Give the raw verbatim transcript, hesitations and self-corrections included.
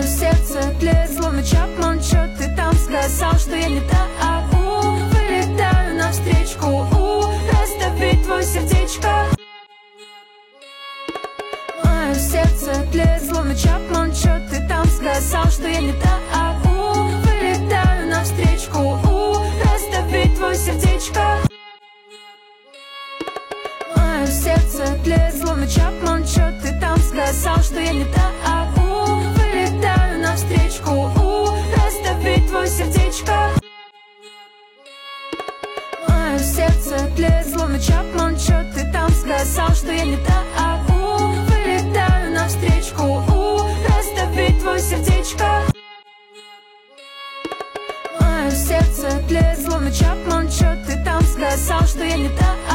сердце тлеет, словно Чапман. Чё ты там сказал, что я не та? Ау, вылетаю навстречку, у, раздавить твое сердечко. Мое сердце тлеет, словно Чапман. Чё ты там сказал, что я не та? Ау, вылетаю навстречку, у, раздавить твое сердечко. Мое сердце тлеет, словно Чапман. Чё ты там сказал, что я не та? Ау, вылетаю навстречку, у, раздавить твое сердечко. Мое сердце тлеет, словно Чапман. Чё ты там сказал, что я не та? Ау, вылетаю навстречку, у, раздавить твое сердечко. Мое сердце тлеет, словно Чапман. Чё ты там сказал, что я не та?